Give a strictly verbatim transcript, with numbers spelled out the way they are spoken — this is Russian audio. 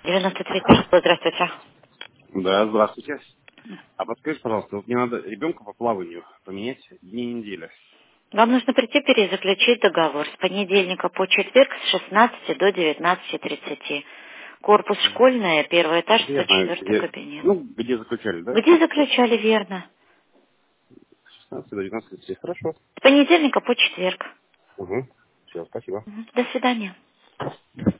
девяносто три пятьсот, здравствуйте. Да, здравствуйте. А подскажите, пожалуйста, вот мне надо ребенка по плаванию поменять дни недели. Вам нужно прийти перезаключить договор с понедельника по четверг с шестнадцати до девятнадцати тридцати. Корпус школьный, первый этаж, Это сто я знаю, четвёртый где, кабинет. ну, где заключали, да? Где заключали, верно? С шестнадцати до девятнадцати. Хорошо. С понедельника по четверг. Угу. Все, спасибо. Мгм. До свидания.